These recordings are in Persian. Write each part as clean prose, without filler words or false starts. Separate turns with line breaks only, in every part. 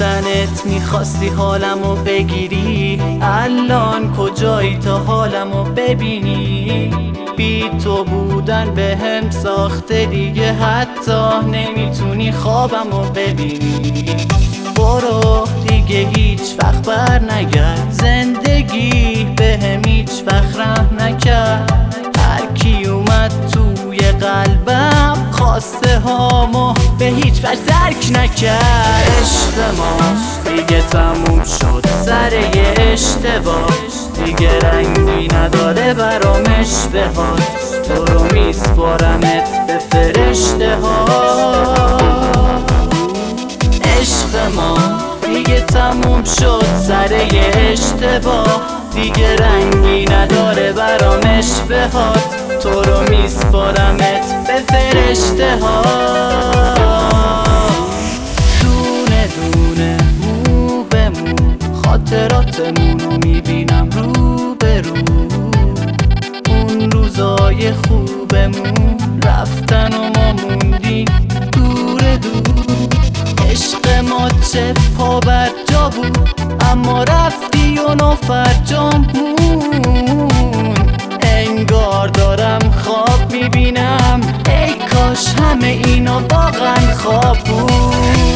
داشتنت میخواستی حالمو بگیری، الان کجایی تا حالمو ببینی؟ بی تو بودن به هم ساخته دیگه، حتی نمیتونی خوابمو ببینی. برو دیگه هیچ وقت بر نگرد، زندگی به هم هیچ وقت رحم نکرد. هر کی اومد توی قلبم خواسته هامو به هیچ وجه درک نکرد. عشق ما دیگه تموم شد سر یه اشتباه، دیگه رنگی نداره برام اشتباهات. تو رو میسپارمت به فرشته ها. عشق ما دیگه تموم شد سر یه اشتباه، دیگه رنگی نداره برام اشتباهات. تو رو میسپارمت به فرشته ها. دونه دونه مو به مو خاطراتمون رو میبینم رو به رو. اون روزای خوبمون رفتن و ما موندیم دور دور. عشق ما چه پا بر جا بود، اما رفتی و نافرجام مون. انگار دارم خواب میبینم، ای کاش همه اینا واقعا خواب بود.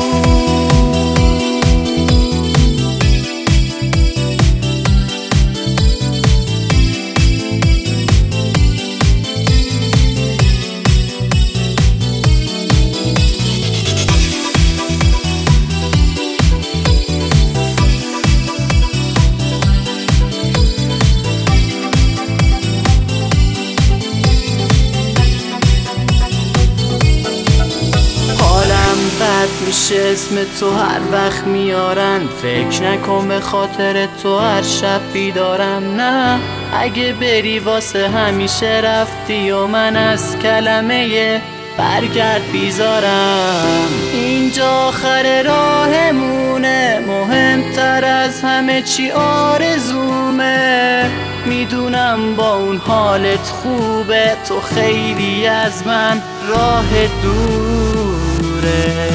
میشه اسم تو هر وقت میارن، فکر نکن به خاطر تو هر شب بیدارم. نه اگه بری واسه همیشه رفتی و من از کلمه برگرد بیزارم. اینجا آخر راهمونه، مهمتر از همه چی آرزومه. میدونم با اون حالت خوبه، تو خیلی از من راه دوره.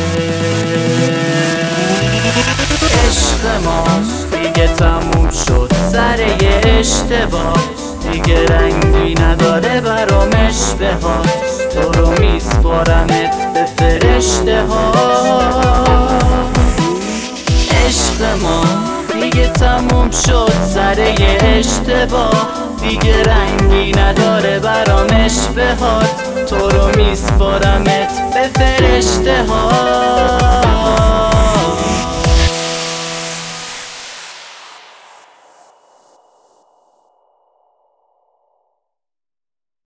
عشق ما دیگه تموم شد سر یه اشتباه، دیگه رنگی نداره برام اشتباهات. تو رو میسپارمت به فرشته ها. عشق ما دیگه تموم شد سر یه اشتباه، دیگه رنگی نداره برام اشتباهات. تو رو میسپارمت به فرشته ها.